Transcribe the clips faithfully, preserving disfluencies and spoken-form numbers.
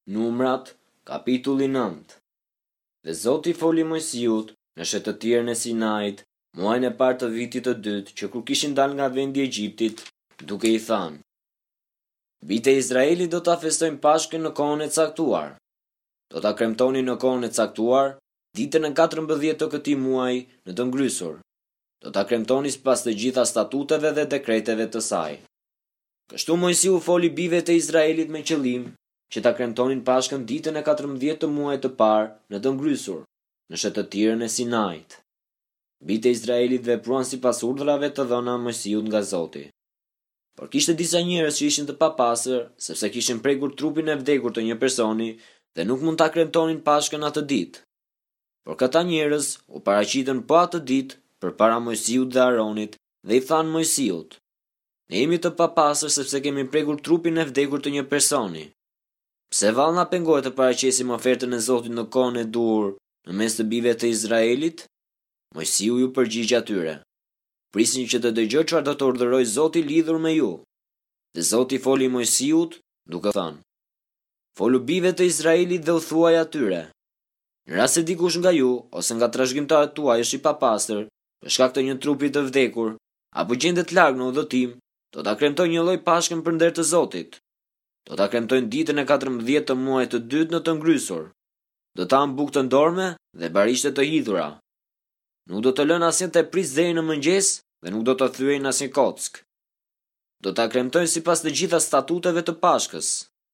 Numrat, kapitulli nëntë. Dhe Zoti foli Mojsiut në shëtëtirën e Sinait, muajin e parë të vitit të dytë, që kur kishin dalë nga vendi i Egjiptit, duke i thënë: Bijtë e Izraelit do ta festojnë Pashkën në kohën e caktuar. Do ta kremtonin në kohën e caktuar, ditën e katërmbëdhjetë të këtij muaji në të ngrysur. Do ta kremtoni sipas të gjitha statuteve dhe dekreteve të saj. Kështu Mojsiu foli bijve të Izraelit me qëllim që ta kremtonin Pashkën ditën e katërmbëdhjetë të muajit të parë në të ngrysur, në shëtëtirën e Sinait. Bijtë e Izraelit vepruan sipas urdhrave të dhëna Mojsiut nga Zoti. Por kishte disa njerëz që ishin të papastër, sepse kishin prekur trupin e vdekur të një personi dhe nuk mund ta kremtonin Pashkën atë ditë. Por këta njerëz u paraqitën po atë ditë përpara Mojsiut dhe Aronit dhe i thanë Mojsiut: Ne jemi të papastër sepse kemi prekur trupin e vdekur të një personi. Pse vallë na pengohet të paraqesim ofertën e Zotit në kohën e duhur në mes të bijve të Izraelit? Mojsiu ju përgjigj atyre: Prisni që të dëgjoj çfarë do të urdhërojë Zoti lidhur me ju. Dhe Zoti foli Mojsiut duke thënë: Folu bijve të Izraelit dhe u thuaj atyre: Në rast se dikush nga ju ose nga trashëgimtarët tuaj është i papastër për shkak të një trupi të vdekur, apo gjendet larg në udhëtim, do ta kremtojnë një lloj Pashkën për nder të Zotit. Do ta kremtojnë ditën e katërmbëdhjetë të muajit të dytë në të ngrysur. Do ta hanë bukë të ndorme dhe barishte të hidhura. Nuk do të lënë asnjë të pris deri në mëngjes dhe nuk do të thyejnë asnjë kock. Do ta kremtojnë sipas të gjitha statuteve të Pashkës.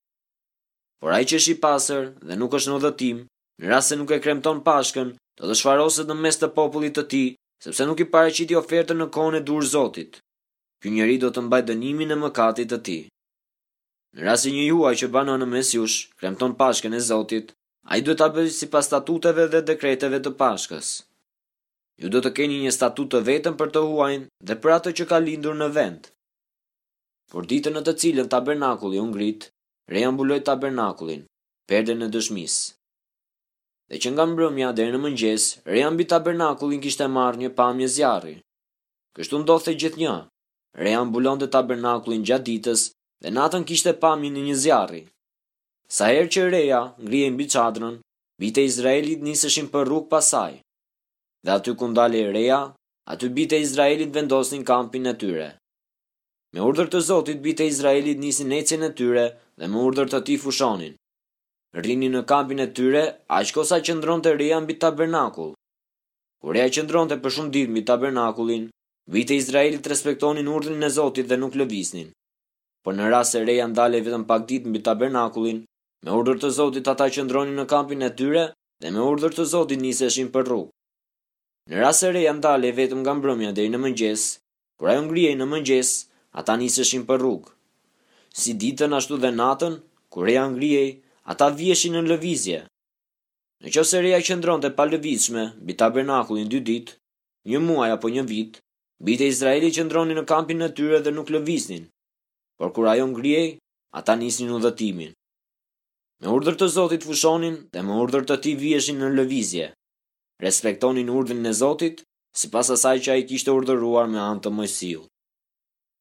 Por ai që është i pastër dhe nuk është në udhëtim, në rast se nuk e kremton Pashkën, do të shfaroset në mes të popullit të tij, sepse nuk i paraqiti ofertën në kohën e dur Zotit. Ky njeri do të mbajë dënimin e mëkatit të tij. Në rast se një juaj që banon në mes jush kremton Pashkën e Zotit, ai duhet ta bëjë sipas statuteve dhe dekreteve të Pashkës. Ju do të keni një statut të vetëm për të huajin dhe për atë që ka lindur në vend. Por ditën në të cilën tabernakulli u ngrit, Reja mbuloi tabernakullin, perden e dëshmisë. Dhe që nga mbrëmja deri në mëngjes, Reja mbi tabernakullin kishte marrë një pamje zjarri. Kështu ndodhte gjithnjë. Reja mbulonte tabernakullin gjatë ditës dhe natën kishte pamjen e një zjarri. Sa herë që Reja ngrihej mbi çadrën, bijtë e Izraelit niseshin për rrugë pas saj. Dhe aty ku ndalej Reja, aty bijtë e Izraelit vendosnin kampin e tyre. Me urdhër të Zotit, bijtë e Izraelit nisin ecjen e tyre dhe me urdhër të tij fushonin. Rrinin në kampin e tyre aq kosa qëndronte Reja mbi tabernakull. Kur Reja qëndronte për shumë ditë mbi tabernakullin, bijtë e Izraelit respektonin urdhrin e Zotit dhe nuk lëviznin. Por në rast se Reja ndalej vetëm pak ditë mbi tabernakullin, me urdhër të Zotit ata qëndronin në kampin e tyre dhe me urdhër të Zotit niseshin për rrugë. Në rast se Reja ndalej vetëm nga mbrëmja deri në mëngjes, kur ajo ngrihej në mëngjes, ata niseshin për rrugë. Si ditën ashtu dhe natën, kur Reja ngrihej, ata viheshin në lëvizje. Nëse Reja qëndronte pa lëvizshme mbi tabernakullin dy ditë, një muaj apo një vit, bijtë e Izraelit qëndronin në kampin e tyre dhe nuk lëviznin. Por kur ajo ngrihej, ata nisnin udhëtimin. Me urdhër të Zotit fushonin dhe me urdhër të tij viheshin në lëvizje. Respektonin urdhrin e Zotit sipas asaj që ai kishte urdhëruar me anë të Mojsiut.